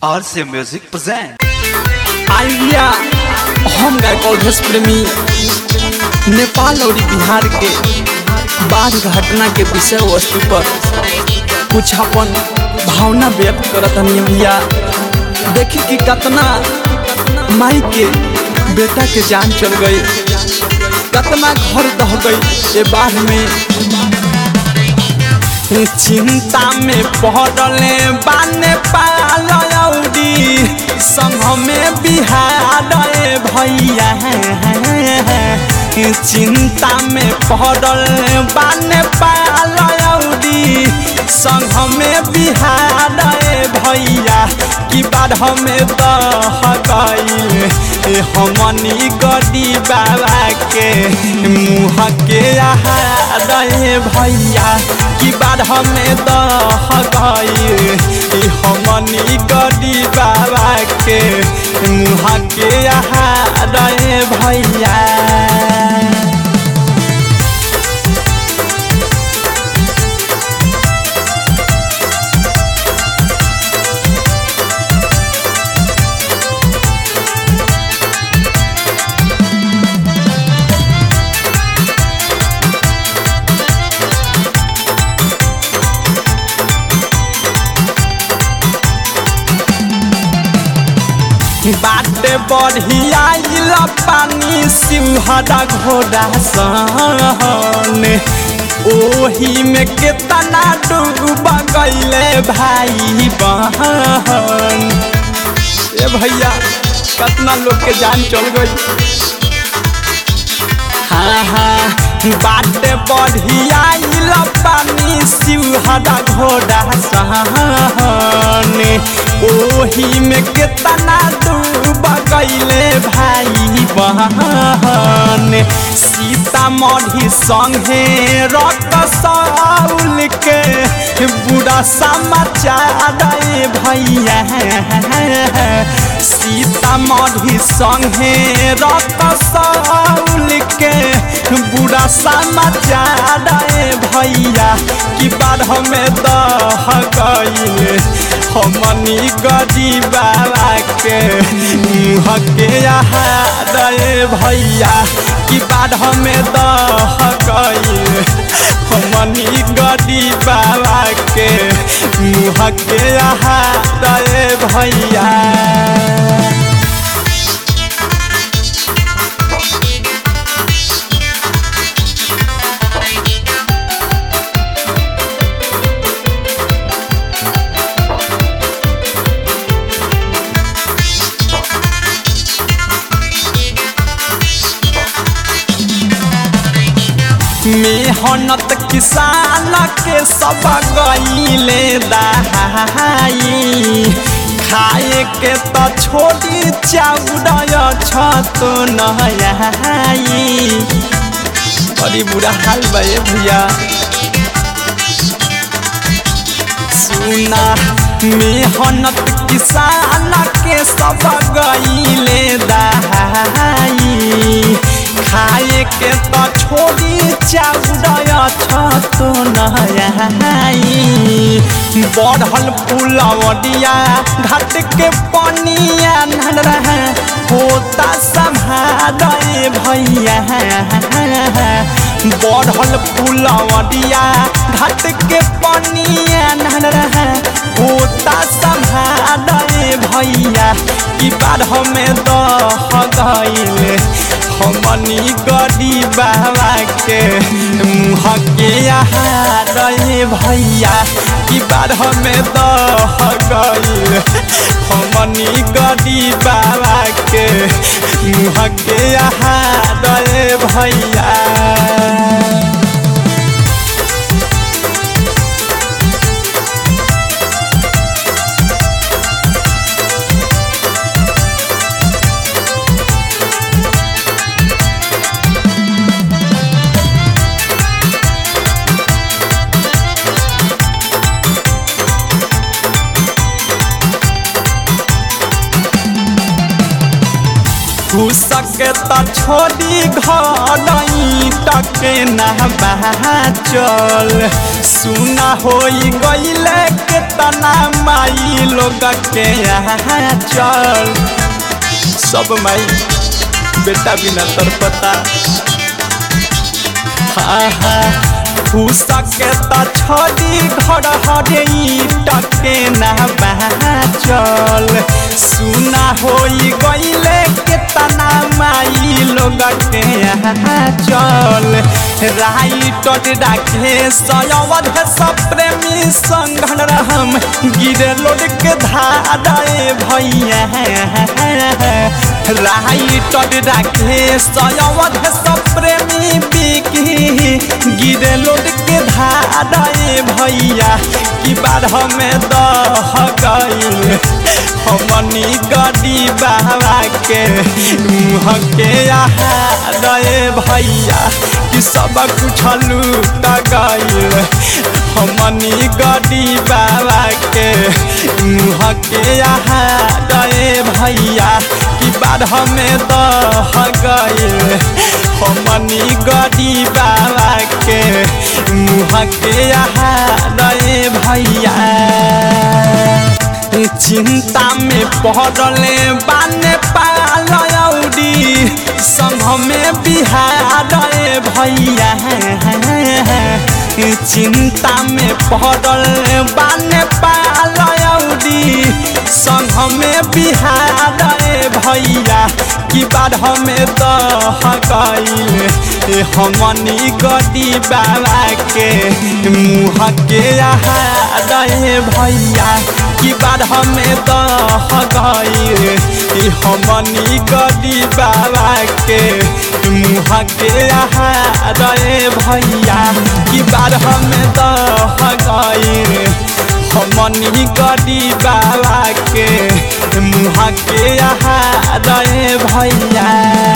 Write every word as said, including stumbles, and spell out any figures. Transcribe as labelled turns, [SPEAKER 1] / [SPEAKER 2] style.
[SPEAKER 1] आर से music present
[SPEAKER 2] idea हम गायक अवधेश प्रेमी नेपाल और बिहार के बाढ़ घटना के विषय वस्तु पर कुछ अपन भावना व्यक्त करत हनी भैया। देखी कि कितना माई के बेटा के जान चल गई, कितना घर दह गई ये बाढ़ में। चिंता में पड़ले बाने पालौडी संग में बिहार भैया। चिंता में पड़ले बाने पालौडी संग में बिहार भैया कि बाढ़ में दह गईल हमनी गड़ी बाबा के मुँह के आहार भैया कि बाढ़ में दह गईल हमनी गड़ी बाबा के मुँह के आहार भैया। बाटे बढ़िया पानी सिंहरा घोड़ा सन ओही में कितना डूब गईले भाई बहन। ए भैया कितना लोग के जान चल गई। हाँ हाँ बाटे बढ़िया पानी सिंहरा घोड़ा सन ओही में कितना डूब गईले भाई बहन। सीतामढ़ी संगे रक्त साउल के बुरा समाचार भैया। सीतामढ़ी संगे रक्त साउल के बुरा समाचार भैया कि बाढ़ में दह गईल हमनी गड़ी बाबा के मुँह के आहार भैया कि बाढ़ में दह गईल हमनी गड़ी बाबा के मुँह के आहार भैया। मेहनत किसान के सब गईले दहाई खाए के तो छोड़ी चाउर छत नई। बड़ी बुरा हाल बे भैया। सुना मेहनत किसान के सब गईले दहाई खाए के तो छोड़ी चाउर छत नई। बढ़ल पुलवरिया घाट के पनिया होता संभार भैया। बढ़ल पुलवरिया घाट के पनिया होता संभार भैया कि बाढ़ में दह गईल हमनी गड़ी बाबा के मुँह के आहार भैया कि बाढ़ में दह गईल हमनी गड़ी बाबा के मुँह के आहार भैया। सके तो छोड़ी घर टके न चल सुना होई गईले के तना माई लोग के यहाँ चल सब माई बेटा बिना तरपता हाँ हाँ के त छोड़ी घर हरे टके ना चल सुना होई गईले के तना माई लोग के यहाँ चल राइट राखे सयवध सब प्रेमी संगन रहम गिरे लोड के धारे भैया राइट राखे सयवध सब प्रेमी बिकी गिरे लोड के धारे भैया की बार हमें दह गईल हमनी गड़ी बाबा के मुँह के यहाँ रे भैया कि सब कुछ लूट गईल हमनी गड़ी बाबा के मुँह के यहाँ रे भैया कि बार हमें दह गईल हमनी गड़ी बाबा के मुँह के यहाँ रे भैया चिंता में पड़ले बाने पालौडी संग में बिहार भैया चिंता में पड़ले बाने पालौडी संग में बिहार भैया की बार हमें दह गईल हमनी गड़ी बाबा के मुँह के यहाँ भैया की बार हमें दह गईल हमनी गड़ी बाबा के मुँह के यहाँ भैया की बार हमें दह गईल हमनी गड़ी बाबा के मुँह के यहाँ भैया।